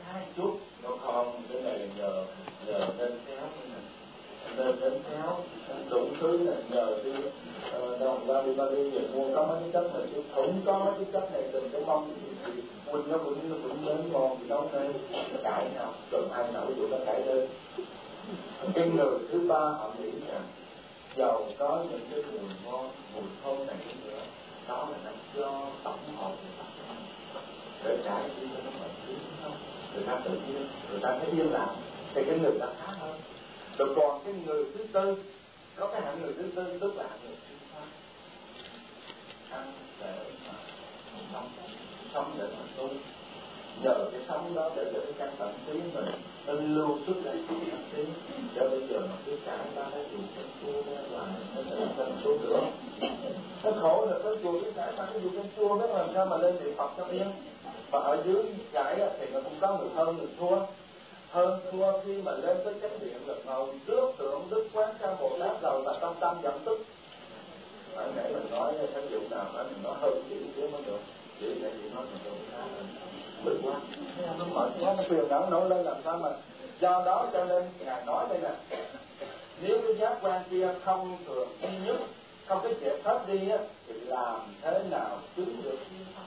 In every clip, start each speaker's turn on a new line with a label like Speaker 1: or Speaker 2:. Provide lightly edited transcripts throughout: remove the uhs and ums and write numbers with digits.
Speaker 1: hai chút nó không, cái này nhờ nên khéo nên khéo đủ thứ là nhờ đi đồng ra đi về mua có mấy cái chất này chứ không có mấy cái chất này đừng cái mong thì Quỳnh nó cũng đến ngon thì đâu đây nó cãi nhau rồi ai nào ví dụ nó cãi lên. Cái người thứ ba họ nghĩ rằng giàu có những cái mùi ngon mùi thơm này cũng nữa, đó là nó do tổng hợp để trải đi cho nó mọi thứ không, người ta tự nhiên người ta thấy yên lặng thì cái người ta khá hơn. Rồi còn cái người thứ tư, có cái hạng người thứ tư tức là người thứ ba ăn để mà sống để mà tu, nhờ cái sống đó để cho cái căn bản trí mình nó lưu xuất lại cái căn trí, cho bây giờ mà cứ cả ta đã dùng cái chua là nó sẽ làm cân số nữa. Nó khổ là cái chùa cái cả ta cái dùng cái chua đó làm sao mà lên địa Phật cho yên. Và ở dưới cái thì nó cũng có người hơn người thua. Hơn thua khi mà lên tới chánh điện được ngồi trước tượng Đức Quán Sa Bồ Tát rồi là tâm tâm giận tức. Phải nãy mình nói cái vụ nào phải mình nói hơn chỉ chứ mới được. Chỉ là gì nói mình được khá là bực quá. Nó mệt quá, nó phiền não nổi lên làm sao mà. Do đó cho nên Ngài nói đây nè, nếu cái giác quan kia không thường duy nhất, không cái chuyện hết đi á, thì làm thế nào chứng được viên thông?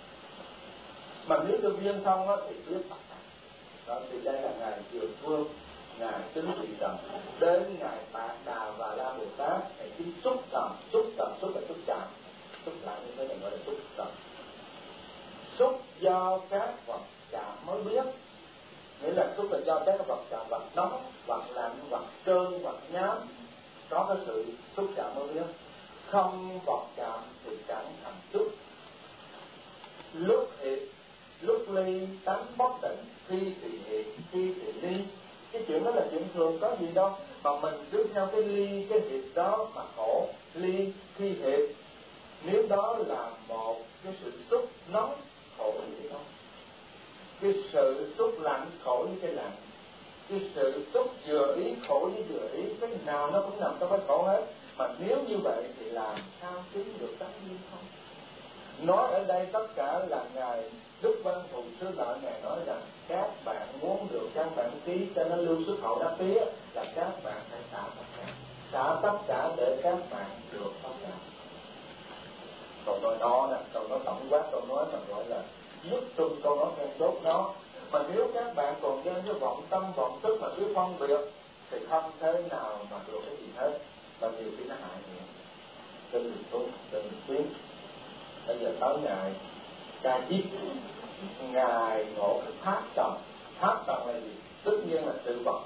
Speaker 1: Mà nếu được viên thông á, thì biết tất cả. Đó, thì đây là Ngài Dược Vương, Ngài Chính Thị Trần, đến Ngài Bạc Đà và La Bồ Tát, Ngài chính xúc là xúc chạm, xúc lại như thế này gọi là xúc trần. Xúc do các vật chạm mới biết, nghĩa là xúc là do các vật chạm, vật nóng, vật lạnh, vật trơn, vật nhám, có cái sự xúc chạm mới biết. Không vật chạm thì chẳng thành xúc. Lúc hiệp, lúc ly, tánh bất định, khi thì hiệp, khi thì ly. Cái chuyện đó là chuyện thường, có gì đâu mà mình cứ theo cái ly, cái hiệp đó mà khổ. Ly, khi hiệp, nếu đó là một cái sự xúc nóng, khổ như thế đó. Cái sự xúc lạnh khổ như cái lạnh, cái sự xúc vừa ý khổ như vừa ý, cái nào nó cũng nằm trong cái khổ hết. Mà nếu như vậy thì làm sao chứng được tánh duyên không? Nói ở đây tất cả là Ngài Đức Văn Thù Sư Lợi, Ngài nói rằng các bạn muốn được các bạn ký cho nó lưu xuất hậu đắc ký là các bạn phải xả tất cả để các bạn được tất cả. Câu nói đó nè, câu nói tổng quát, câu nói mà gọi là nhất trung, câu nói khen tốt đó. Mà nếu các bạn còn đem cái vọng tâm, vọng thức mà cứ phân biệt thì không thế nào mà được cái gì hết. Và nhiều khi nó hại người. Trên đường tu, trên đường tiến. Bây giờ tới Ngài Ca Diếp, Ngài ngộ cái tháp trần. Tháp trần là gì? Tất nhiên là sự vật,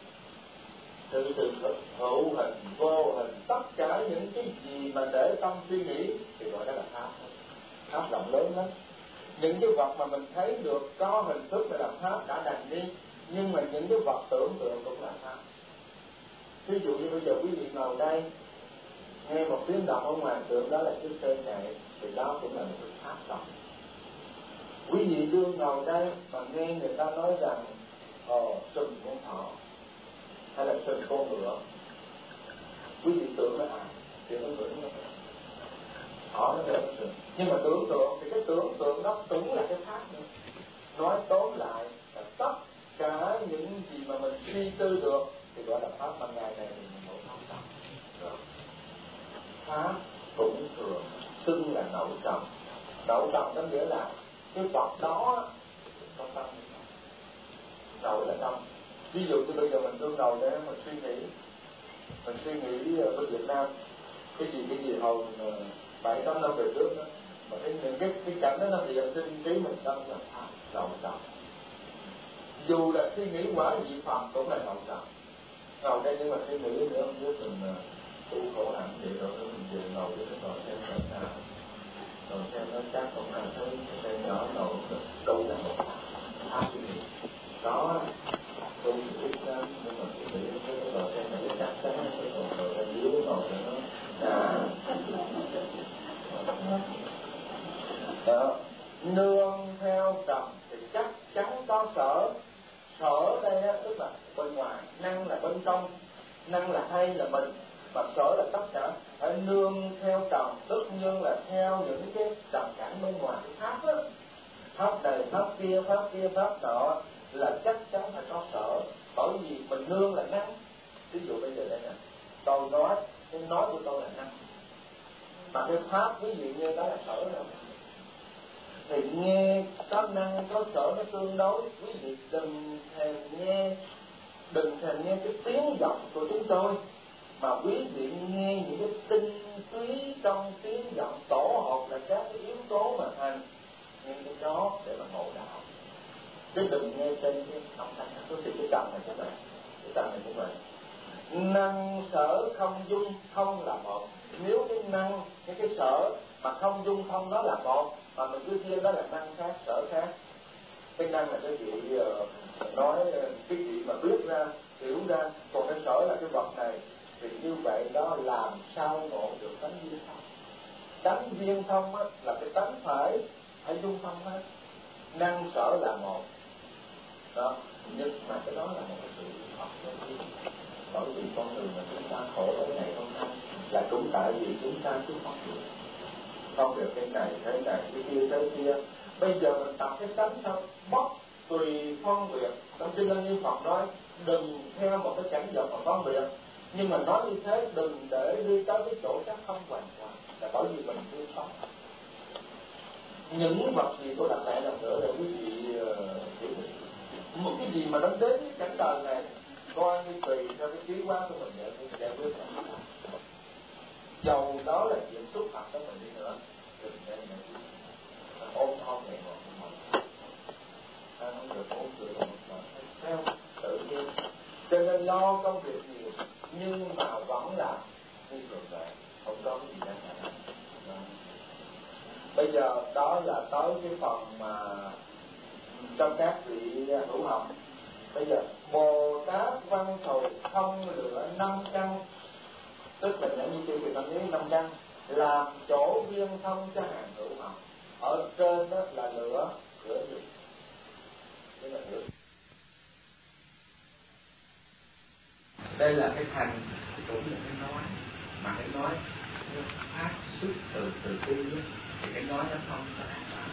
Speaker 1: sự hữu hình, vô hình, tất cả những cái gì mà để tâm suy nghĩ thì gọi đó là tháp. Tháp rộng lớn lắm. Những cái vật mà mình thấy được có hình thức là làm tháp đã đành đi, nhưng mà những cái vật tưởng tượng cũng là tháp. Ví dụ như bây giờ quý vị ngồi đây nghe một tiếng động ở ngoài tưởng đó là chiếc xe chạy, thì đó cũng là một cái tháp rộng. Quý vị đương ngồi đây mà nghe người ta nói rằng sừng con thỏ hay là sừng con ngựa, quý vị tưởng là thì nó tưởng nó thỏ nó là sừng. Nhưng mà tưởng tượng thì cái tưởng tượng đó cũng là cái tháp nữa. Nói tóm lại là tất cả những gì mà mình suy tư được thì gọi là pháp. Ban ngày này mình nổi tháp trọng. Tháp cũng thường xưng là nậu trọng. Nậu trọng có nghĩa là cái vật đó có tâm. Nậu là tâm. Ví dụ như bây giờ mình tương đầu để mình suy nghĩ với Việt Nam cái gì hồi 7-8 năm về trước đó, mà những cái cảnh đó nó hiện trên trí mình tâm là tháp nậu trọng. Dù là suy nghĩ quả dị phàm cũng là nậu trọng. Ngồi đây nhưng mà suy nghĩ nữa không biết mình tu khổ hạnh vậy rồi mình về ngồi với cái ngồi xem làm sao, rồi xem nó chắc cũng là thấy cái nhỏ ngồi đủ là một tháp suy nghĩ đó. Tu thì biết lắm nhưng mà suy nghĩ cái ngồi xem nó chắc chắn cái ngồi ở dưới ngồi cho nó đó. Nương theo trầm thì chắc chắn có sở. Sở ở đây á, tức là bên ngoài, năng là bên trong, năng là hay là mình, mà sở là tất cả. Phải nương theo trầm, tất nhiên là theo những cái trầm cảnh bên ngoài cái tháp á. Pháp này, pháp kia, pháp nọ, là chắc chắn phải có sở, bởi vì mình nương là năng. Ví dụ bây giờ đây nè, tôi nói, cái nói của tôi là năng, mà cái pháp ví dụ như đó là sở rồi, thì nghe có năng có sở nó tương đối. Quý vị đừng thèm nghe cái tiếng giọng của chúng tôi, mà quý vị nghe những cái tinh túy trong tiếng giọng tổ hợp là các cái yếu tố mà thành, nghe cái đó để mà ngộ đạo, chứ đừng nghe trên cái âm thanh. Tôi thì cái tầm này các bạn, cái tầm này cũng vậy. Năng sở không dung không là một. Nếu cái năng cái sở mà không dung không nó là một, mà mình cứ chia đó là năng khác sở khác. Cái năng là cái gì nói cái gì mà biết ra hiểu ra, còn cái sở là cái vật này. Thì như vậy đó làm sao ngộ được tánh viên thông? Tánh viên thông á, là cái tánh phải dung thông hết. Năng sở là một đó, nhưng mà cái đó là một cái sự học. Bởi vì con người mà chúng ta khổ ở ngày hôm nay là cũng tại vì chúng ta chưa không được cái này cái kia. Bây giờ mình tập cái tánh sao bất tùy phân biệt. Trong Kinh Lăng Nghiêm Phật nói đừng theo một cái cảnh vật mà phân biệt, nhưng mà nói như thế đừng để đi tới cái chỗ chắc không hoàn toàn, là bởi vì mình chưa sống. Những vật gì tôi đặt lại lần nữa để quý vị hiểu một cái gì mà nó đến cái cảnh đời này, coi như tùy theo cái trí quán của mình để giải quyết. Dầu đó là chuyện xúc phạm của mình đi nữa, đừng nên ôm này một ta không được ôm được một theo tự nhiên. Cho nên lo công việc nhiều nhưng mà vẫn là như thường vậy, không có gì đáng ngại. Bây giờ đó là tới cái phần mà trong các vị hữu học. Bây giờ Bồ Tát Văn Thù không lựa 5 căn, tức là những như vị tâm lý 5 căn làm chỗ viên thông cho hàng hữu học. Ở trên đó là lửa gì? Đây là lửa. Đây là cái thành cũng là cái nói, mà cái nói nó phát xuất từ tim, thì cái nói nó không có an toàn.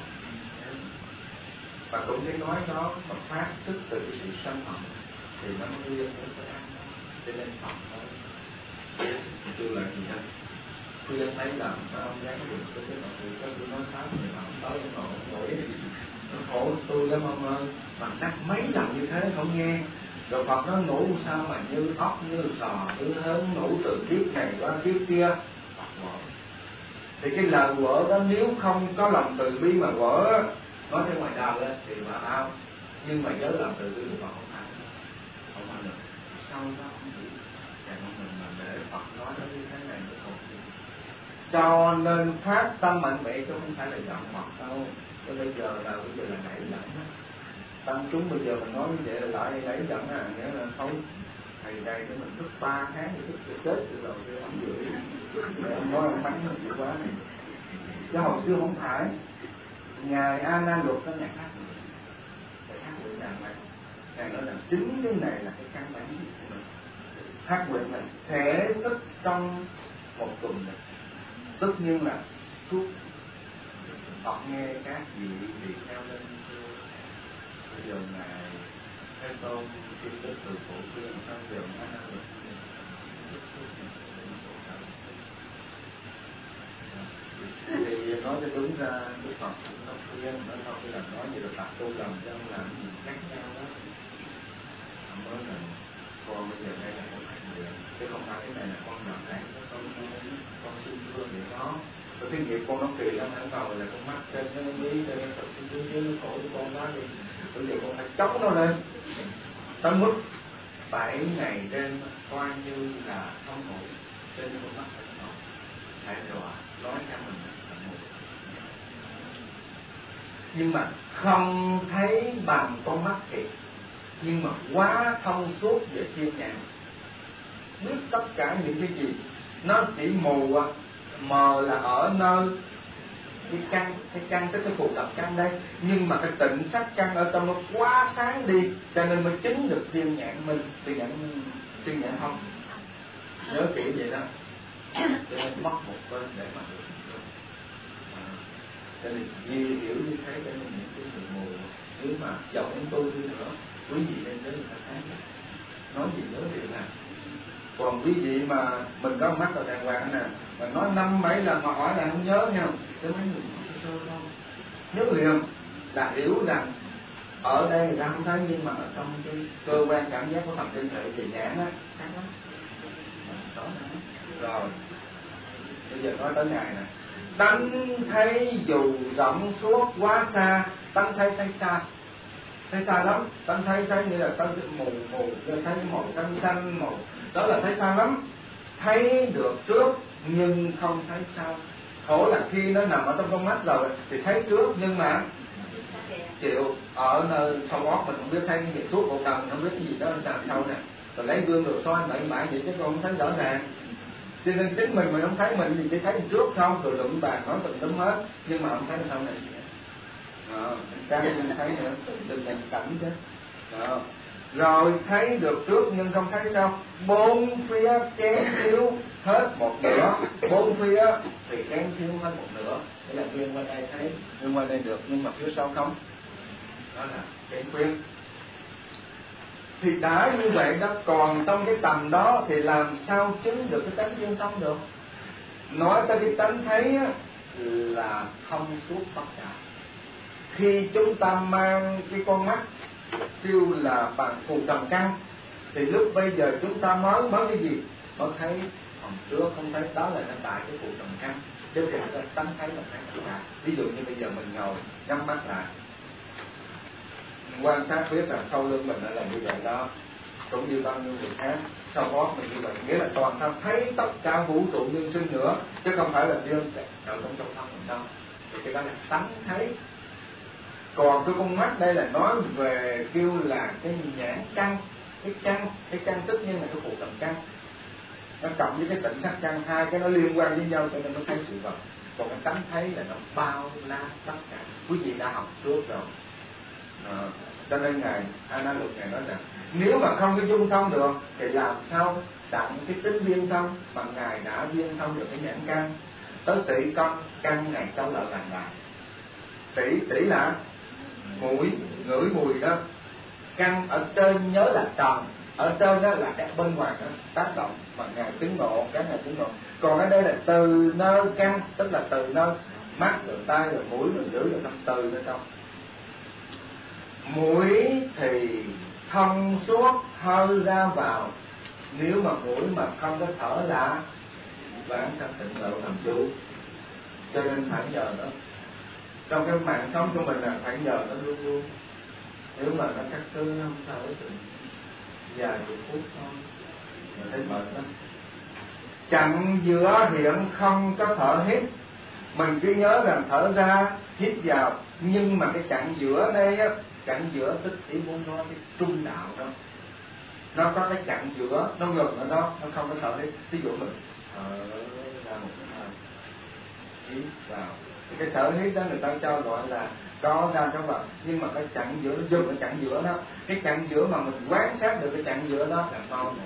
Speaker 1: Và cũng cái nói đó mà phát xuất từ cái sự sân hận thì nó mới liên đến cái an toàn. Cho nên Phật nói tôi là gì đó, tôi đã thấy là ông dám được cái mọi người có tôi nói pháp thì họ tới họ nổi nó khổ tôi lắm ông ơi, mà đắc mấy lần như thế không nghe. Rồi Phật nó nổi sao mà như ốc như sò cứ hớn nổi từ kiếp này qua kiếp kia. Thì cái lời quở đó nếu không có lòng từ bi mà quở, nói theo ngoài đời lên thì mà ao, nhưng mà nhớ lòng từ bi của Phật không phải được. Sau đó không hiểu, và mình mà để Phật nói nó như thế này nó không hiểu. Cho nên phát tâm mạnh mẽ chứ không phải là giận Phật đâu. Cho bây giờ là nảy giận đó. Tăng chúng bây giờ mình nói như vậy là lại nảy giận à, nghĩa là không thầy đây để mình thức 3 tháng thì thức chết rồi thì ông gửi để ông nói ông bắn nó chịu quá này. Chứ hồi xưa không phải. Ngài A Nan Luật có nhà khác nguyện, để khác nguyện đàng hoàng. Ngài nói là chính cái này là cái căn bản của mình. Hát nguyện là sẽ thức trong một tuần này, tất nhiên là suốt. Phật nghe các vị thì theo lên bây giờ Ngài Thế Tôn chuyên đức từ phổ khuyên sang giờ A Nan Luật thì nói cho đúng ra cái Phật cũng không khuyên, nó không phải là nói gì là tập tu làm dân làm gì khác nhau đó. Mới là con bây giờ đây là con khác người, chứ không phải cái này là con làm đấy, con xin thương vậy đó. Rồi cái nghiệp con nó kỳ lắm, hẳn đầu là con mắt trên nó bí, trên nó sụp xuống dưới nó khổ cho con quá đi. Bây giờ con phải chống nó lên, tới mức 7 ngày đêm coi như là không ngủ, trên con mắt phải ngủ, phải đọa nói cho mình là một. Nhưng mà không thấy bằng con mắt thiệt, nhưng mà quá thông suốt về thiên nhãn, biết tất cả những cái gì. Nó chỉ mù mờ là ở nơi cái căn tức cái phù tập căn đây, nhưng mà cái tịnh sắc căn ở trong nó quá sáng đi, cho nên mới chứng được thiên nhãn minh, thiên nhãn không. Nhớ kỹ vậy đó, cho nên mất một bên để mà được. Cho nên hiểu như thế cho nên những cái người mù Nếu mà giàu đến tôi đi nữa, quý vị nên đến người ta sáng nói gì nhớ điều nào. Còn quý vị mà mình có mắt là đàng hoàng nè, mà nói 5-7 lần mà hỏi là không nhớ nhau, cái mấy người sơ đâu nhớ liền là hiểu rằng ở đây người ta không thấy, nhưng mà ở trong cái cơ quan cảm giác của thần kinh hệ về nhãn á khác lắm. Đó nè. Rồi bây giờ nói tới ngày nè, tánh thấy dù rộng suốt quá xa, tánh thấy xa, thấy xa lắm. Tánh thấy như là tánh mù, thấy màu xanh màu, đó là thấy xa lắm. Thấy được trước nhưng không thấy sau. Khổ là khi nó nằm ở trong con mắt rồi thì thấy trước, nhưng mà chịu ở nơi sau óc mình không biết, thấy cái suốt bộ đầu mình không biết cái gì đó làm sau nè, rồi lấy gương rồi soi bậy bạ vậy chứ con không thấy rõ ràng. Cho nên chính mình không thấy mình thì chỉ thấy trước không, rồi luận bàn nói từng tấm hết, nhưng mà không thấy sau này. Cái mình thấy nữa, đừng nhìn cảnh chứ. Đó. Rồi thấy được trước nhưng không thấy sau. Bốn phía kém thiếu hết một nửa, bốn phía thì kém thiếu hết một nửa. Thế là viên qua đây thấy, viên qua đây được, nhưng mà phía sau không. Đó là kém khuyết. Thì đã như vậy đó, còn trong cái tầm đó thì làm sao chứng được cái tánh viên thông được? Nói tới cái tánh thấy là thông suốt tất cả. Khi chúng ta mang cái con mắt kêu là bằng phù trầm căn, thì lúc bây giờ chúng ta mới cái gì? Mới thấy phần trước không thấy, đó là nó tại cái phù trầm căn. Chứ thì nó tánh thấy là thấy tất cả. Ví dụ như bây giờ mình ngồi nhắm mắt lại, quan sát biết rằng sau lưng mình là như vậy đó, cũng như bao nhiêu người khác sau đó mình như vậy, nghĩa là toàn thân thấy tất cả vũ trụ nhân sinh nữa, chứ không phải là riêng ở trong thân mình đâu. Thì cái đó là tánh thấy. Còn cái con mắt đây là nói về kêu là cái nhãn căn, cái căn tức như là cái phù trầm căn, nó cộng với cái tịnh sắc căn, hai cái nó liên quan với nhau cho nên nó thấy sự vật. Còn cái tánh thấy là nó bao la tất cả. Quý vị đã học trước rồi. Cho nên ngài A Nan Luật ngài nói rằng nếu mà không có dung thông được thì làm sao đặng cái tính viên thông, mà ngài đã viên thông được cái nhãn căn. Tới tỷ công căn ngài câu lợi làng đài. Tỷ là mũi, ngửi mùi đó. Căn ở trên nhớ là trần, ở trên đó là cái bên ngoài đó tác động mà ngài chứng ngộ, cái ngài chứng ngộ. Còn ở đây là từ nơi căn, tức là từ nơi mắt rồi tai rồi mũi rồi lưỡi rồi từ nơi trong. Mũi thì thông suốt hơi ra vào, nếu mà mũi mà không có thở là vãng sanh tịnh độ làm chủ. Cho nên phải nhờ đó, trong cái mạng sống của mình là phải nhờ nó luôn luôn. Nếu mà nó cắt cứ không thở thì vài chục phút thôi mình thấy mệt lắm. Chặn giữa hiện không có thở hít, mình cứ nhớ rằng thở ra hít vào, nhưng mà cái chặn giữa đây á, chặn giữa tức chỉ muốn nói cái trung đạo đó, nó có cái chặn giữa, nó ngừng ở đó, nó không có thở hít. Ví dụ mình thở ra một cái hơi, hít vào, cái thở hít đó người ta cho gọi là có ra có vào, nhưng mà cái chặn giữa nó dừng ở chặn giữa đó, cái chặn giữa mà mình quan sát được cái chặn giữa đó là mau một.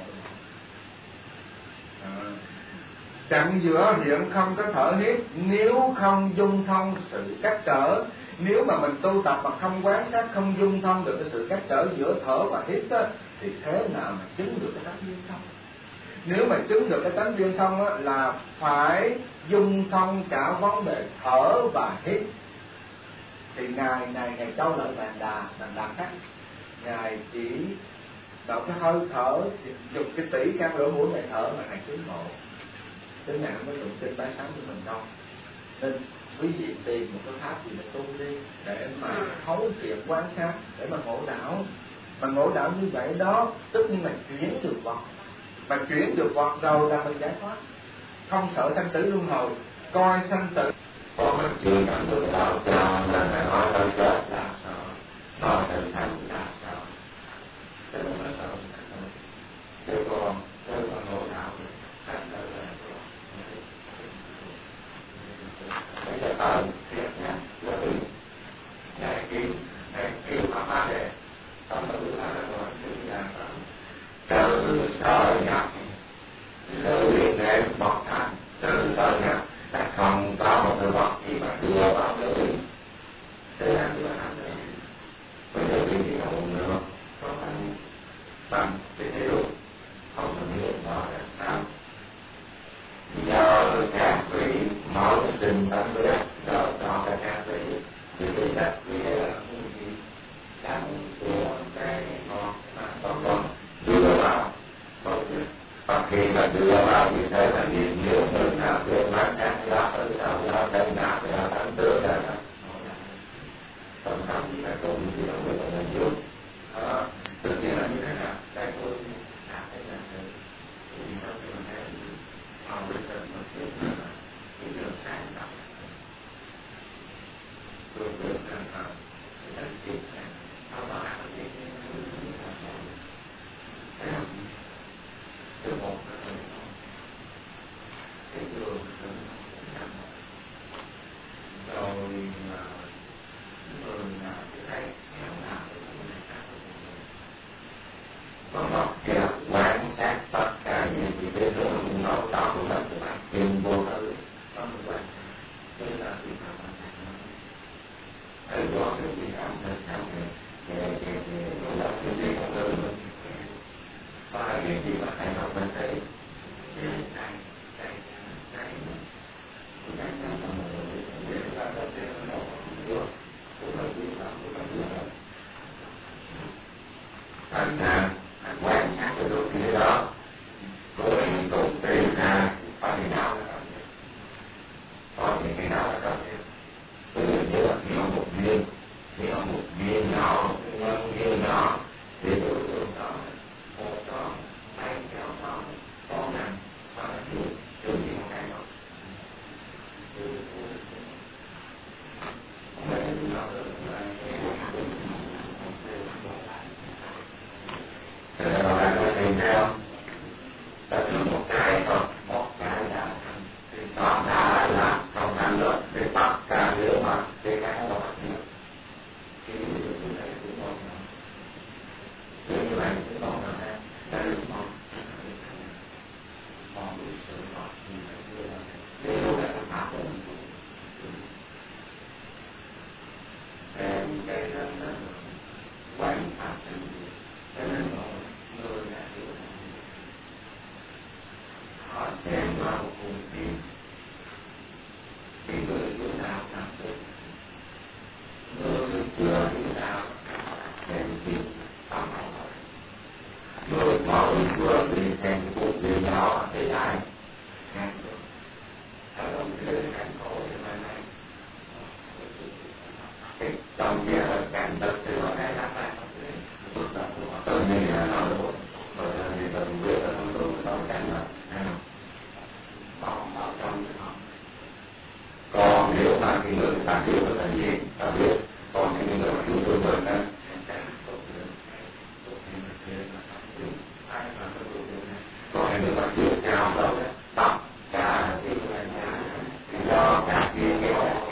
Speaker 1: Chặn giữa hiện không có thở hít, nếu không dung thông sự cách trở. Nếu mà mình tu tập mà không quan sát, không dung thông được cái sự cách trở giữa thở và hít đó, thì thế nào mà chứng được cái tánh viên thông? Nếu mà chứng được cái tánh viên thông đó, là phải dung thông cả vấn đề thở và hít. Thì ngài Châu Lợi Bàn Đà khác, ngài chỉ đọc cái hơi thở, dùng cái tỷ căn lỗ mũi ngài thở mà ngài chứng ngộ. Thế nào mới dùng kinh bái sáng của mình đâu. Nên quý vị tìm một cái pháp gì để tu đi, để mà thấu triệt quan sát, để mà ngộ đạo. Mà ngộ đạo như vậy đó, tất nhiên là chuyển được vật. Mà chuyển được vật rồi là mình giải thoát, không sợ sanh tử luân hồi. Coi sanh tử
Speaker 2: còn mình chưa nhận được đạo cho nên phải nói tới chết là sao, nói tới sanh là sao, thế mà nó sợ chứ còn ngộ đạo sanh tử là bây giờ ở thiệt nha, lợi đại kêu pháp đề tâm tự là gọi tự là từ sở nhập lưỡi nệm bọc thành, từ sở nhập là không có một cái vật gì mà đưa vào lưỡi, thế là đưa vào lưỡi. khi mà đưa vào như thế là niệm nhớ người nào trước mắt các đó ở đâu đó đây nào đó tháng trước là không gì là cũng gì là người ta nên dùng tất nhiên là như thế nào cái tôi cảm thấy là sự thì nó sẽ là họ bây giờ một cái đường sáng tạo tôi được là cái chuyện này nó bảo là cái một cái đường rồi người nào thì thấy kéo nào thì người khác có một cái quan sát tất cả những cái đường nội tỏ của mình của bạn tìm vô thứ có một quan sát đây là việc nào quan sát nó ở đó cái gì cảm thấy cái là cái gì không được và cái gì mà thầy học mình thấy cái thành ra quan sát được cái đó rồi cùng tìm ra có cái nào là có những cái nào là có từ nhớ hiểu một viên nhỏ nhân viên nhỏ thì từ đó một đó hai kéo đó có năng và chưa những cái đó rồi nó tìm theo tất cả một cái thôi một cái là còn đã là không thành được thì tất cả nếu mà cái đó thì này cũng không như vậy cũng không là đã được không còn bị sự phạt thì nếu là pháp của mình cái đó là quan pháp cho nên người là hiểu họ xem vào cùng tìm thì người hiểu nào làm được người chưa hiểu nào xem tìm tâm hồn người mở vừa đi xem cái cuộc gì đó thì lại ngăn được ở đâu cái cảnh khổ như thế này cái trong kia là cảnh tất thì ở đây là phải tự nhiên là nó được rồi thì mình biết là nó được nó cảnh là còn ở trong còn nếu mà cái người ta hiểu được là gì ta biết còn những người mà hiểu được mình á còn những người mà hiểu nhau đâu tất cả thì do các cái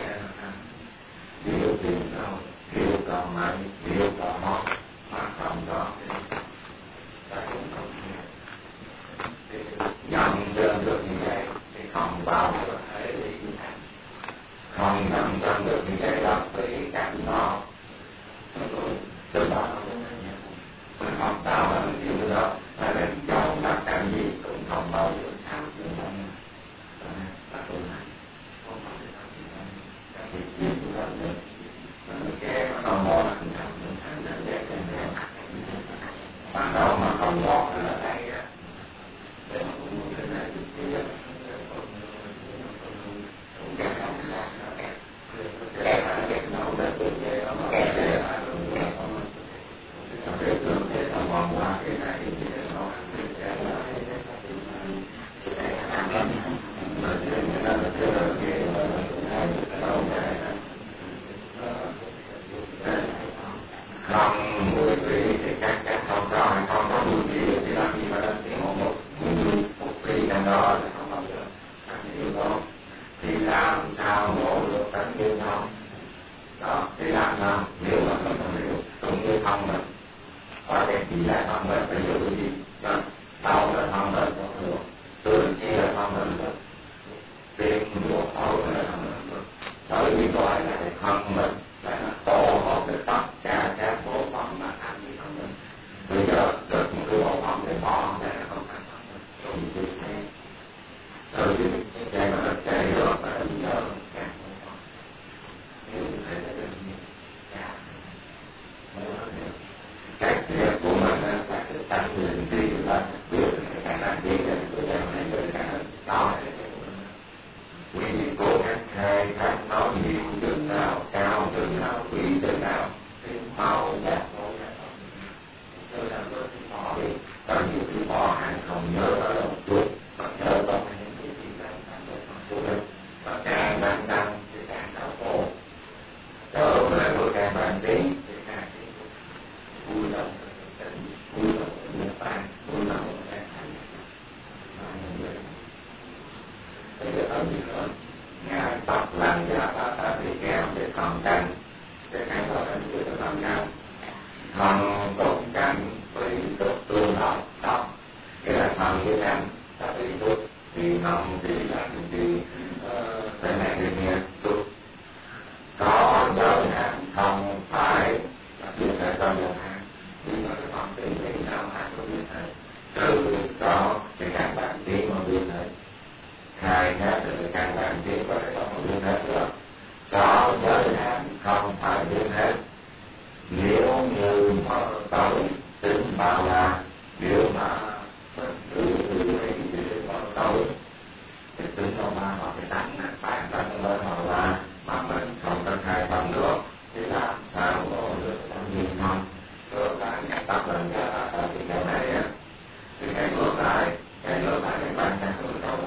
Speaker 2: hiểu tìm đâu hiểu còn mấy hiểu còn một mà không đó ta cũng không nhận đơn được như vậy thì không bao giờ thấy không nhận đơn được như vậy đó với cảnh đó từ đó mình không tạo ra những điều đó là đến chọn là cảnh gì cũng không bao giờ tham dự nó là tôi này không bao giờ tham dự các việc gì của mình nữa cái nó mò là không tham dự ban đầu mà không ngọt là đây á để mà cũng muốn thế này thì bây giờ cũng chẳng không ngọt nữa cái là cái nấu để tự về ở mà cái là cái tương thế là ngon quá cái này thì nó cái là không mùi vị thì các không có mùi vị thì làm gì mà lên tiếng một vị trong đó thì không bao giờ ăn nhiều đó thì làm sao ngộ được tánh như không đó thì làm sao nếu mà mình không hiểu cũng như không mình có cái gì là không mình phải hiểu cái gì đó đau là không mình không được tương chi là không mình được tiếng mùa khổ là không mình được bởi vì gọi là cái không mình là tổ hợp được tất cả các bộ phận mà ăn gì không mình bây giờ được một cái bộ phận để bỏ ra là không ăn không mình không như thế rồi thì cái mà được chạy rồi và bây giờ các bộ phận nếu như thế là được như cái việc của mình là cái tánh luyện gì là biết cái khả năng gì là không ai có biết hết, trừ có cái căn bản trí mà biết hết. Khai hết được cái căn bản trí có thể không biết hết được. Có giới hạn không phải biết hết. Nếu như mở tới tính bao la, nếu mà mình cứ mở tới thì tính bao la hoặc cái tánh này bản tánh lên bao la mà mình không có khai tâm được thì làm sao có được tâm nhiên không? Rồi bạn nhắc tập lên thì cái này á, thì cái ngược lại cái bản tánh của tôi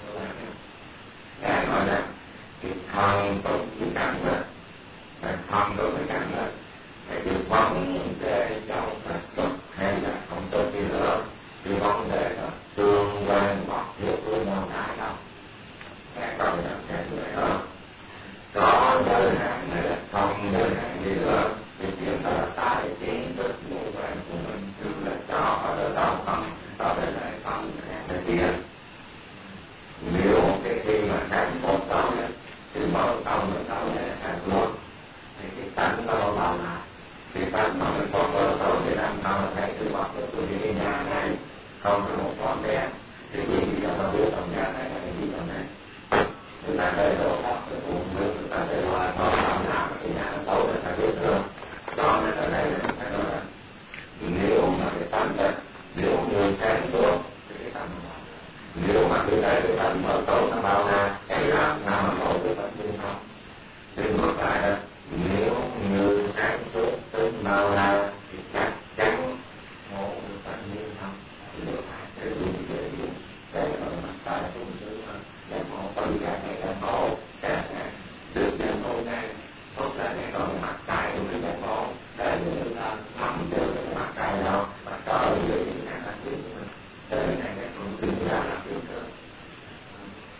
Speaker 2: cái nói là cái thân tốt cái cảnh đó, cái thân tốt cái cảnh đó, cái vấn đề trong là xuất hay là không xuất gì nữa, cái vấn đề là tương quan hoặc thiếu với nhau cái đâu, cái công nhận cái người đó có giới hạn hay là không giới hạn gì nữa, cái chuyện đó là tài kiến thức mưu quan của mình, chứ là cho ở đó không, có thể là không cái kia. Nếu cái khi mà sáng một câu này thì mở câu này sáng luôn thì cái tánh nó vào lại thì tánh mà mình có mở câu để làm sao là thấy sự vật của cái nhà này không có một con bé thì vì giờ nó biết trong nhà này là cái gì trong này người ta đây đồ học rồi uống nước người ta đây là nó làm cái nhà nó tốt người ta biết nữa. Cho nên ở đây là phải nói là nếu mà cái tánh đó nếu như sáng suốt thì cái tánh nếu mà cái đây cái tánh mở tốt nó bao la cái làm sao mà nổi cái tánh như không. Thì ngược lại đó nếu như sáng suốt tính bao la thì chắc chắn ngộ được tánh như không. Thì ngược lại cái đúng về đúng cái ở mặt tại cũng sự để ngộ tất cả cái ngộ cả được cái ngộ này tốt là cái còn mặt tại của cái ngộ để người ta nắm được cái mặt tại đó mà có ở dưới những cái là chuyện của mình. Thế này cái cũng tính ra là chuyện cơ.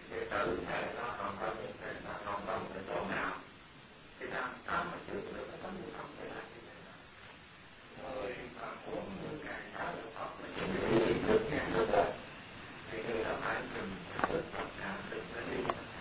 Speaker 2: đệ tử thầy nó không có một cái, nó không có một cái chỗ nào thì làm sao mà chữa được cái tấm như không thể là như thế nào. Người mà muốn như ngày đó được Phật mà chỉ ý thức nhận thức rồi thì người đó phải từng thức Phật nào từng cái đi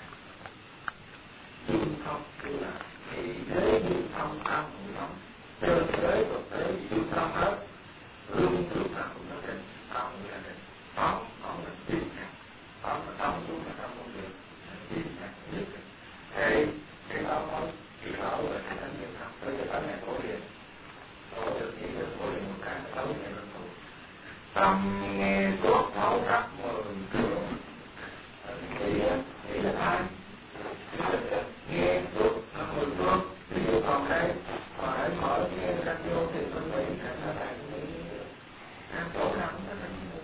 Speaker 2: dung thông, tức là thị thế dung thông tam hữu thông, chân thế Phật thế dung thông hết, luôn lúc nào cũng có định, tâm là định, phóng là tin nhạc, phóng là tâm luôn là tâm không được, tin nhạc nhất. Thì cái đó thôi, thì đó là cái thân nhân học, bây giờ tới ngày phổ điện, phổ được chỉ được phổ điện một cái, tới ngày lần thủ. Tâm nghe suốt thấu đắc mười trường, thì là ai? Nghe suốt là mười phương, ví dụ còn đây, còn hãy mở nghe ra vô thì tôi nghĩ là bạn nghĩ chỗ nào cũng có thể như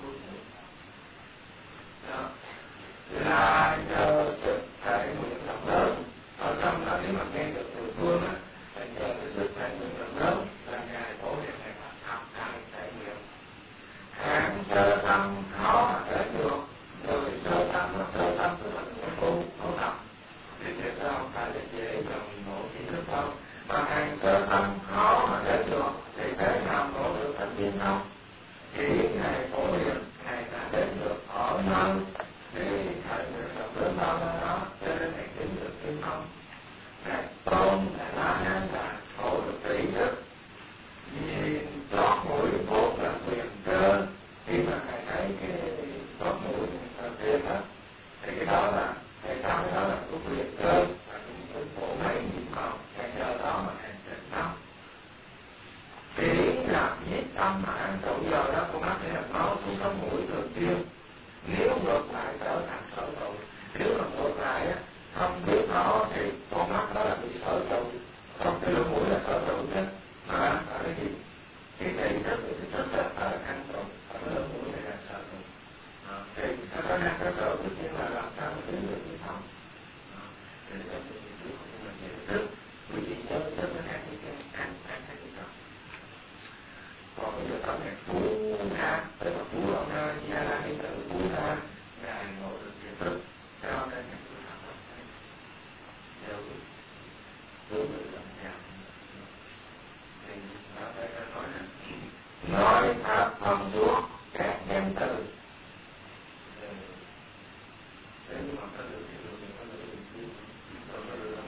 Speaker 2: đó là nhờ sức thể nguyện rộng lớn. Ở trong đó nếu mà nghe được mười phương á, là nhờ cái sức thể nguyện rộng lớn là Ngài Phổ Hiền Ngài học thầy thể nguyện. Hạng sơ tâm khó mà thể được, người sơ tâm nó sơ tâm tức là tu tập. Thì việc đó không phải là dễ dòng ngộ chỉ thức đâu. Mà hạng sơ tâm khó mà thể được thì thế nào ngộ được thánh tiên không? Chỉ Ngài Phổ Hiền Ngài đã đến được ở nơi để thầy nguyện rộng lớn bao đó, cho nên Ngài chứng được tiên không. Ngài tôn là La Hán là khổ được tỷ thức, nhìn chót mũi vốn là quyền cơ. Khi mà Ngài thấy cái chót mũi là tiền đó, thì cái đó là Ngài sao cái đó là có quyền cơ, và cũng phổ mấy nhiệm màu, Ngài nhờ đó mà Ngài định tâm. Chỉ là nhiếp tâm mà ăn trộn giờ đó, con mắt để làm máu xuống sống mũi thường xuyên. Nếu ngược lại trở thành sở trụ, nếu mà ngược lại á, không biết nó thì con mắt đó là bị sở trụ, không cái lỗ mũi là sở trụ chứ, mà là cái gì? Cái thị thức thì cái thức là ăn trộn, còn cái lỗ mũi này là sở trụ. Thì nó có năng cái sở tất nhiên là làm sao mà tiến được như không. Thì trong cái gì trước không mình nhận thức, quý vị nhớ thức nó ăn như cái ăn cái gì đó. Còn bây giờ có ngày Phú Ha, tức là Phú Long Ha, Gia La Hí Tự Phú Ha, Ngài ngộ được nhận thức, cho nên Ngài cứ làm hết thầy. Đều đối với lòng nhau. Thì ở đây ta nói là nói pháp thông suốt các nhân từ. Thế nhưng mà có được thì được, nhưng có được thì không có được.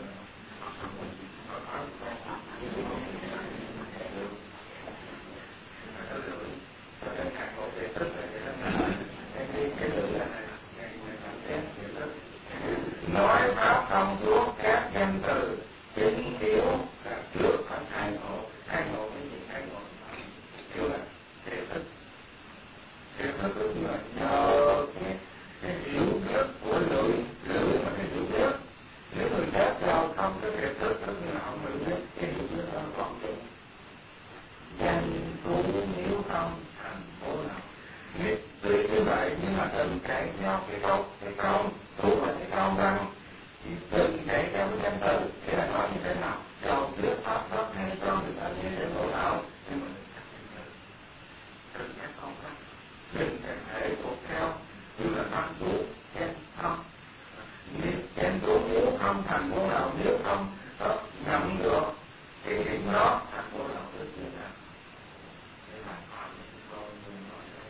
Speaker 2: Nói pháp thông suốt các danh từ chính yếu là trước phải khai ngộ. Khai ngộ cái gì? Khai ngộ kiểu là thể thức. Thể thức tức là nhờ cái hiểu biết của lưỡi mà cái hiểu biết. Nếu người khác giao không cái thể thức tức là họ mới biết cái hiểu biết đó còn dụng. Danh thú nếu không thành phố nào. Tuy như vậy nhưng mà từng chạy theo cái câu thú là cái câu răng, từng chạy theo cái danh từ để là nói như thế nào, đầu trước pháp pháp hay cho người ta nghe đến bộ đạo, nhưng mà đừng nhắc không pháp, đừng thể thuộc theo như là văn thú danh không. Danh thú nếu không thành bộ đạo, nếu không có nhận được thì điểm đó thành bộ đạo rất như nào. Để làm pháp thì con người nói đây.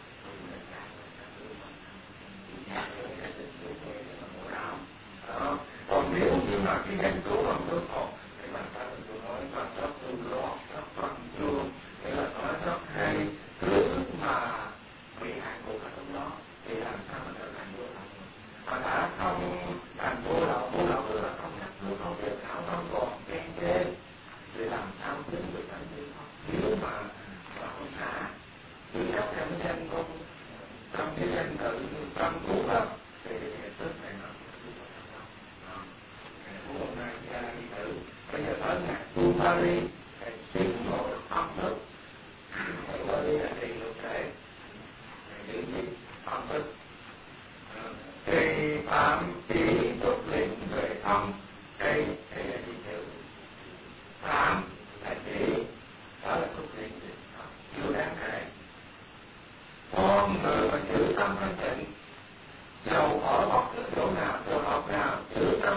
Speaker 2: Còn nếu như mà cái danh cứu bằng nước hồn thì bạn ta tôi nói là rất tương lo, rất bằng trường, nghĩa là nói rất hay, cứ mà bị hại của cả trong đó thì làm sao mà trở thành vô đạo. Mà đã không thành vô đạo tức là không nhắc nước, không việc thảo, không còn ghen chê thì làm sao chứng được thành như không. Nếu mà không xả thì các em danh không trong cái danh tự trong cứu đó thì cái tức này nó của hôm nay Gia La Hí Tự. Bây giờ tới ngày Tu Ba Ly để tiến ngộ âm thức. Tu Ba Ly là trì lục thể, giữ gì âm thức. Trì phạm chỉ túc lĩnh về âm, đây là trì tự. Phạm là chỉ, đó là túc lĩnh về âm, chưa đáng kể. Con người mà giữ tâm thanh tịnh, dầu ở bất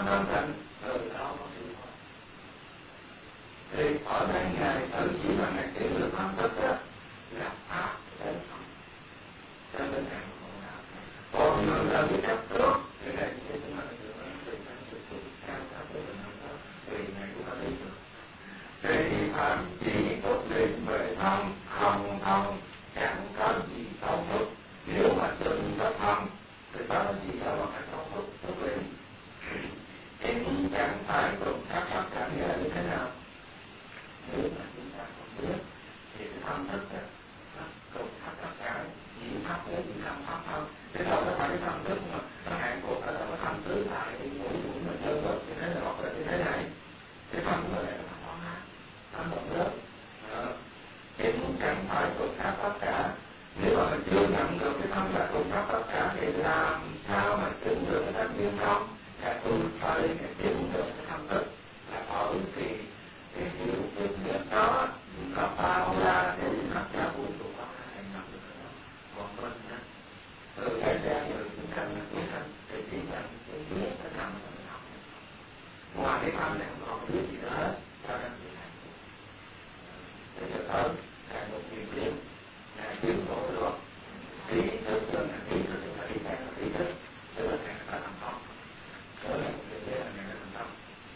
Speaker 2: tâm tịnh, từ đó có sự thoát. Thì ở đây Ngài tự chỉ là Ngài tiến được tâm thức đó, là pháp đến không. Cho nên Ngài không nào. Còn người là biết chấp trước, thì đây thì chúng ta được tùy theo sự tùy cao thấp của mình đó, tùy Ngài cũng có lý được. Thì phạm chỉ tốt định về thông, không thông, chẳng có gì thông thức. Nếu mà từng có thông, thì có gì đó mà phải thông thức, tốt định. Em chẳng phải cùng thắc mắc cảm nhận như thế nào. Nếu mà chúng ta không biết, thì cái thông thức đó, nó cùng thắc mắc cả gì thấp với gì không thấp hơn. Thế đâu có phải cái thông thức mà nó hạn cuộc ở đâu có thông tứ lại thì mũi mình đơn vật như thế này hoặc là như thế này. Cái thông thức này nó không có nó một lớp. Em chẳng phải cùng thắc tất cả. Nếu mà mình chưa nhận được cái thông là cùng thắc tất cả thì làm sao mà chứng được cái tất nhiên không? Là tôi phải chứng được cái thông thức. Là bởi vì cái hiểu biết nhất đó nó bao ra thì tất cả vũ trụ có thể nhận được cái đó. Còn mình á, từ cái ra từ chúng ta là biết thân thì chỉ nhận cái biết nó nằm ở trong lòng. Ngoài cái tâm này không còn biết gì nữa hết. Cho nên thì này bây giờ tới là một điều kiện là chứng ngộ được ý thức là ý thức là ý thức là ý thức tức là ngày ta thành công đó là một điều là ngày ta thành công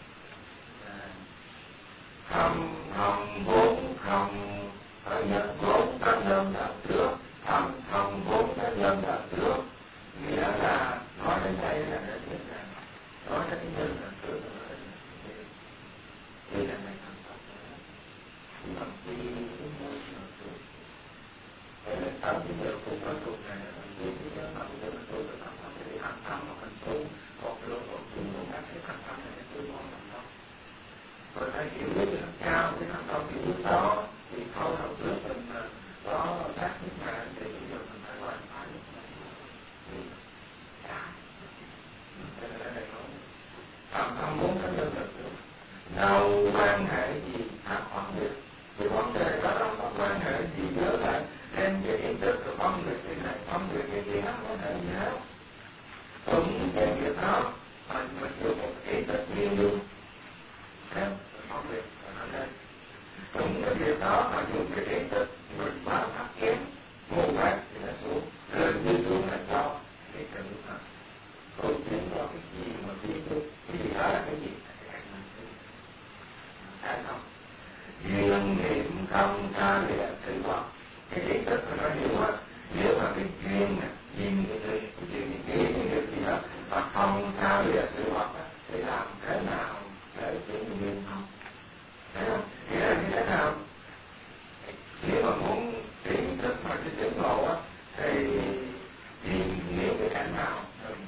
Speaker 2: không vốn không phải nhận vốn các nhân đạo trước không vốn các nhân đạo trước nghĩa là nói đến đây là để biết rằng nói đến cái nhân đạo trước là đây là ngày thành công làm gì cũng muốn được được. Vậy là sau cái giờ cùng với cuộc này là mình biết cái giờ mà tôi được thành công thì thành công mà mình tu còn lúc còn tu cũng đã thấy thành công này tôi mong thành công. Rồi phải hiểu biết được cao cái thành công hiểu biết đó thì thôi đầu trước mình có tác nhất mạng thì bây giờ mình phải hoàn phải lúc này. Thế là đây không muốn cái nhân được được. Đâu quan hệ gì khác quan hệ. Cái vấn đề đó không có quan hệ gì nhớ lại đem cái ý thức của con người cái này con người cái kia không có thể gì hết. Cũng cái việc đó mình dùng một ý thức riêng luôn theo con người ở đây. Cũng cái việc đó mà dùng cái ý thức mình vào thấp kém mù quáng thì nó xuống lên như xuống là cho cái sự thật. Còn chính do cái gì mà cái gì đó là cái gì phải không? Duyên niệm không xa lìa sự vật. Cái ý thức mà nó hiểu á, nếu mà cái duyên này, duyên cái gì đó mà không xa lìa sự vật á, thì làm thế nào để chứng duyên không? Thấy không? Nghĩa là như thế nào? Nếu mà muốn ý thức mà cái chứng ngộ á, thì nếu cái cảnh nào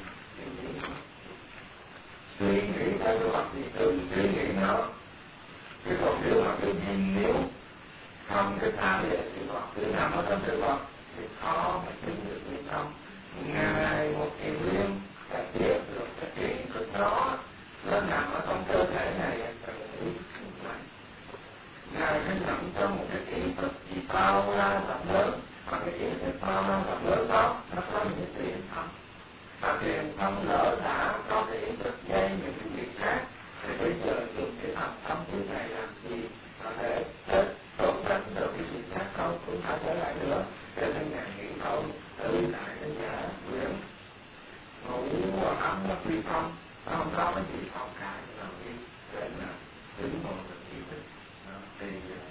Speaker 2: suy nghĩ tới cái vật gì từ suy nghĩ nó. Chứ còn nếu mà cái nhìn nếu không cái xa lìa sự vật cứ nằm ở trong sự vật thì khó mà chứng được hay không. Ngài một kỳ liên đã biết được cái ý thức đó nó nằm ở trong cơ thể này từ ý thức này. Ngài phải nằm trong một cái ý thức gì bao la rộng lớn mà cái ý thức bao la rộng lớn đó nó có những tiền thông. Và tiền thông lỡ đã có cái ý thức dây những cái việc khác thì bây giờ dùng cái thành tâm thứ này làm gì có thể tốt đánh được cái việc khác không cũng phải trở lại nữa. Cho nên Ngài nghĩ thôi tự lại cái giả quyển ngủ ấm nó phi không nó không có cái gì không cả rồi đi để là chứng ngộ được ý thức thì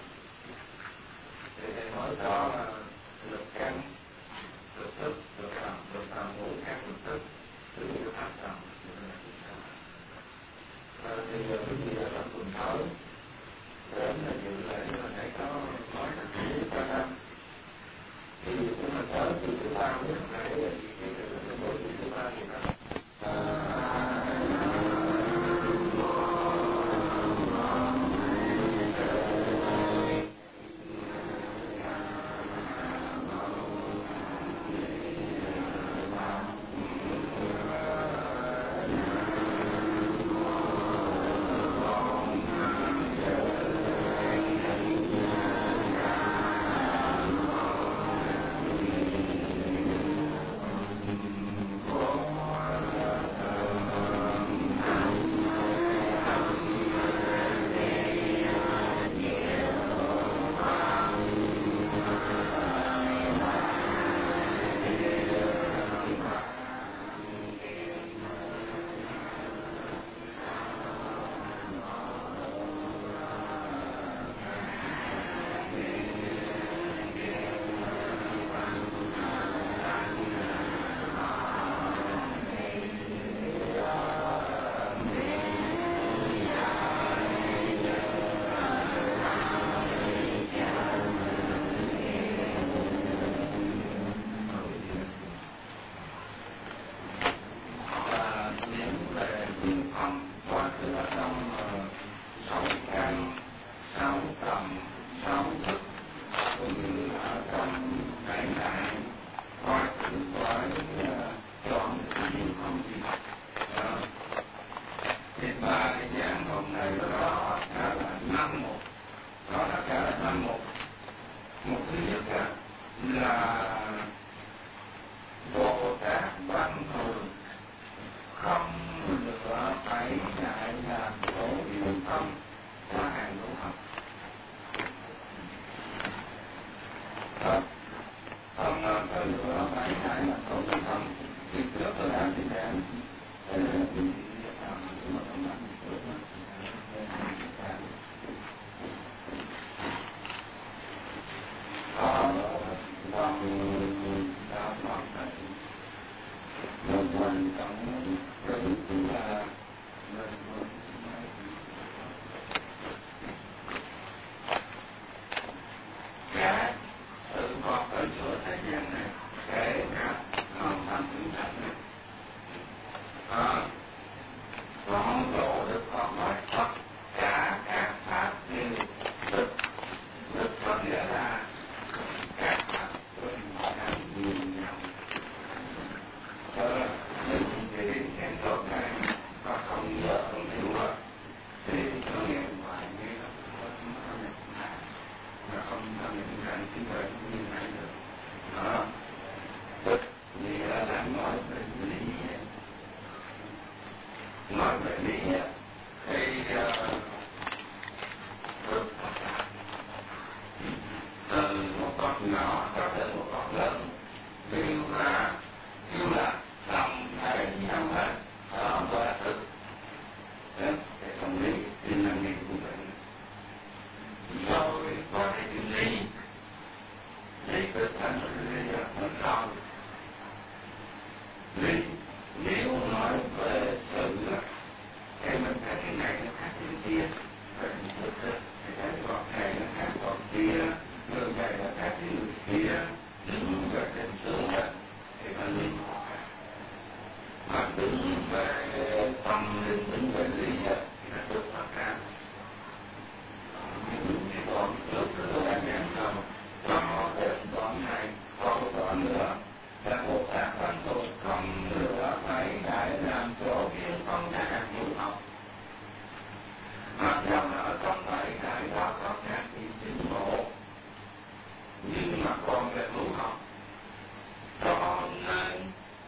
Speaker 2: thầy nói rõ là lực căn lực thức lực tầm ngũ các lực thức từ cái pháp tầm thì giờ cái gì là trong tuần tới đến là dự lễ mà để có nói là kỹ qua năm thì cũng là tới từ thứ ba đến ngày là gì thì từ tối thứ ba thì đó thiên phong có cửa trong sáu căn, sáu tầm, sáu thức, cũng như ở trong đại đại có sự gọi chọn thiên không gì. Thì ba cái giảng hôm nay đó là năm mục, đó là cả là năm mục. Mục thứ nhất là Bồ Tát văn thường không lựa phải ngại làm khổ yêu tâm qua hàng lỗ học. Không có lựa phải ngại làm khổ yêu tâm thì trước tôi đã thì đạn quan trọng rất là cả sự còn ở giữa thế gian này kể cả hoàn thành chúng sanh này có độ được còn nói tất cả các pháp đều đức có nghĩa là các pháp bình đẳng nhìn nhau. Những cái khen tốt này và không nhớ không hiểu thì nó nghe ngoài nghe là không nhận ra chính vậy như này được. Tức nghĩa là nói về lý, nói về lý thì từ một con nhỏ cho đến một con lớn đều là đồng thể nhau hết, đó gọi là thực. Cái công lý thì là nghiệp của mình. Rồi có cái chữ lý thực thành lý là mình lòng. Lý nếu nói về sự thì mình thấy cái này nó khác cái kia, rồi mình thực thì thấy còn này nó khác còn kia, người này nó khác cái người kia, đứng về trên xuống thì mình linh hoạt. Mà đứng về tâm linh, đứng về lý thì nó được phát ra. Những cái đoạn trước tôi đã giảng rồi, cho đến đoạn này còn một đoạn nữa là Bồ Tát văn thường không lựa phải đại làm chỗ viên không đã đạt hữu học. Mặc dù ở trong bảy đại đó có các vị tiến bộ, nhưng mà còn về hữu học. Cho nên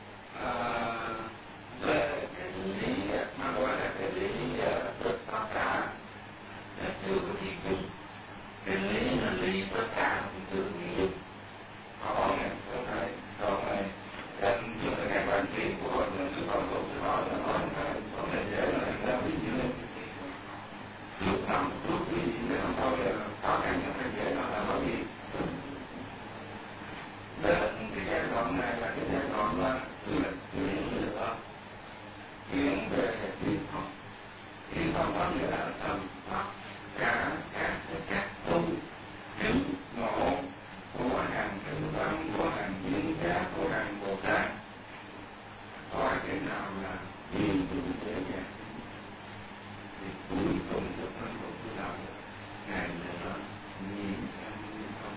Speaker 2: về cái lý mà gọi là cái lý thực tất cả nó chưa có thi chung. Cái lý là lý tất cả cũng chưa thi chung. Có ngày hôm nay còn này đem dùng cái bản tin của hội người cứ còn lúc thì nói là nói có thể dễ là ra ví dụ lên lúc nào lúc gì nếu không thôi là có khăn cho phải dễ là bởi vì đến cái giai đoạn này là cái giai đoạn là chuyển lựa chuyển về thiên phong có nghĩa là tầm tất cả các tu chứng ngộ của hàng chư văn, của hàng viên giác, của hàng Bồ Tát. Coi cái nào là nhìn dụng dễ dàng thì cuối cùng được thân của tu đạo ngày nữa nhìn không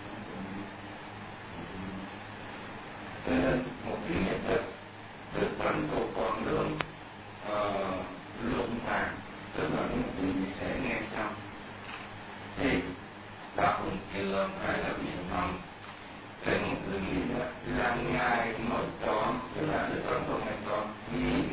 Speaker 2: cho nên một cái hiện thực được thân của con đường luận bàn, tức là những gì sẽ nghe xong thì đạo cũng chưa phải là biện thông để một người nghĩ là Ngài mới chọn, tức là Đức Phật của Ngài chọn nhị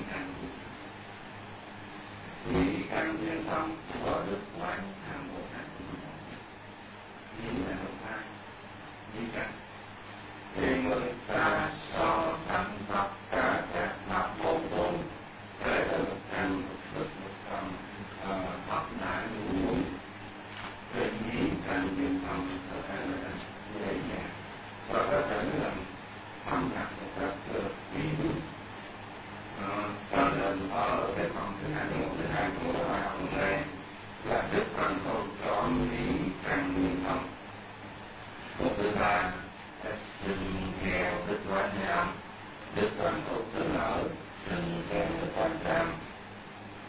Speaker 2: căn biện thông của Đức Quán Tham Bồ Tát. Nhị là một hai nhị căn thì người ta so sánh tất cả các pháp vô cùng để được thành được một phần pháp đại ngũ về nhị căn biện thông có thể là dễ dàng và có thể là thâm nhập một cách được ý đúng. Cho nên ở cái phần thứ hai của bài học này là Đức Phật chọn nhị căn biện thông. Một thứ ba là sừng nghèo Đức Quán Nham, Đức Quán Thục Tử Ở, sừng nghèo Đức Quán Tam.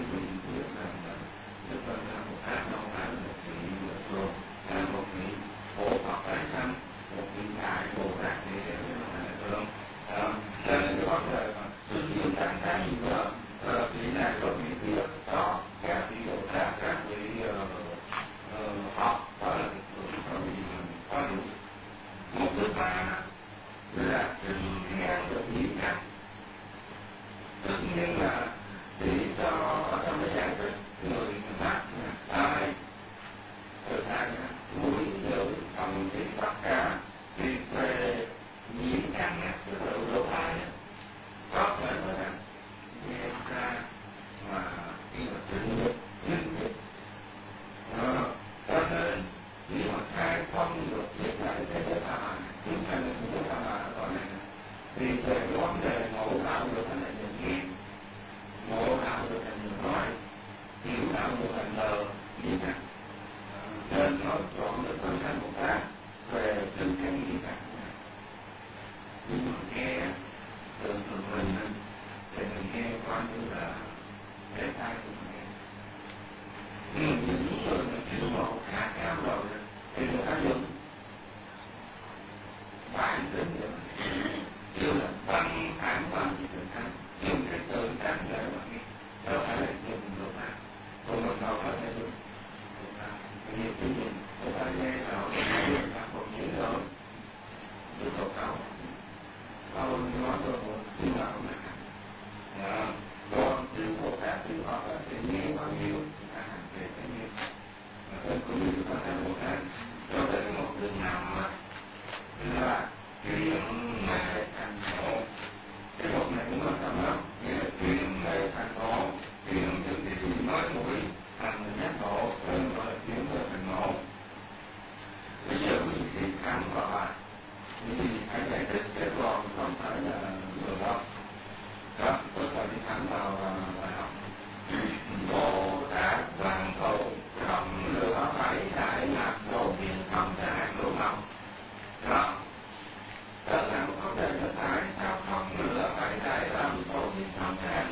Speaker 2: vị biết rằng là Đức Phật là một ác đâu phải là một vị thường, là một vị phổ Phật tái sanh, một vị đại Bồ Tát thì sẽ là thường. Cho nên cái vấn đề mà sinh dương tán tán gì đó, vị này có vị kia, đó các vị Bồ Tát, các vị Phật, đó là có vị có đủ. Một thứ ba là sinh ngang được nhị căn. Tất nhiên là để cho ở trong cái giải thích người mắt tai rồi tai mũi lưỡi thần trí tất cả thì về nhị căn cái tự lỗ tai có thể nói rằng nghe ra mà khi mà tỉnh được linh thức cho nên nếu mà khai thông được biết lại thế giới tha mà chúng ta là thế giới tha mà ở này thì về cái vấn đề ngộ đạo được thành là nhận nghe, ngộ đạo được thành nhận nói, hiểu đạo được thành lờ nghĩ rằng nên nó chọn được phân thành một tác về từng cái nghĩ rằng nhưng mà nghe từ mình thì mình nghe coi như là để tai của mình nghe. Nhưng những người mà chịu ngộ khá cao rồi thì người ta dùng bản tính để mà kêu là văn phản văn gì tự thắng, dùng cái tự thắng để mà nghe, đâu phải là dùng lỗ tai, còn mình đâu phải là dùng lỗ tai. Nhiều cái gì người ta nghe rồi, người ta còn nhớ rồi, được câu câu nói rồi một tiếng nào cũng là còn tiếng Bồ Tát tiếng Phật thì nghe bao nhiêu ta hành về cái nghe, mà tên cũng như Phật Thánh Bồ Tát cho đến một thứ năm là chuyển mê thành ngộ. Cái một này cũng quan trọng lắm, nghĩa là chuyển mê thành ngộ, chuyển từ cái gì nói mũi thành giác ngộ, tên gọi là chuyển mê thành ngộ. Bây giờ quý vị khám vào bài, những gì phải giải thích cái còn không phải là người đâu. Đó, tôi phải đi khám vào bài học. Bồ Tát văn thù không lửa phải đại lạc đổ viên không ra lỗ mộng. Đó. Đó là một vấn đề là tại sao không lửa phải đại làm tổ viên không ra